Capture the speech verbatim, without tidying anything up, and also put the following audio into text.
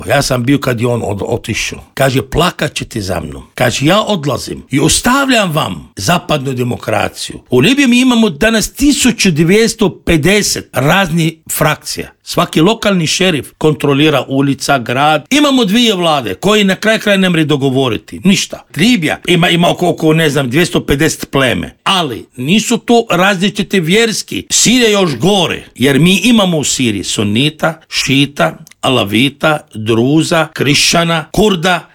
Pa ja sam bio kad je on od, otišao. Kaže, plakat ćete za mnom. Kaže, ja odlazim i ostavljam vam zapadnu demokraciju. U Libiji mi imamo danas tisuću dvjesto pedeset raznih frakcija. Svaki lokalni šerif kontrolira ulica, grad. Imamo dvije vlade koji na kraj kraja ne mre dogovoriti. Ništa. Libija ima, ima oko, oko, ne znam, dvjesto pedeset pleme. Ali nisu to različite vjerski. Sirija je još gore. Jer mi imamo u Siriji sunita, šita, alavita, druza, krišćana, kurda.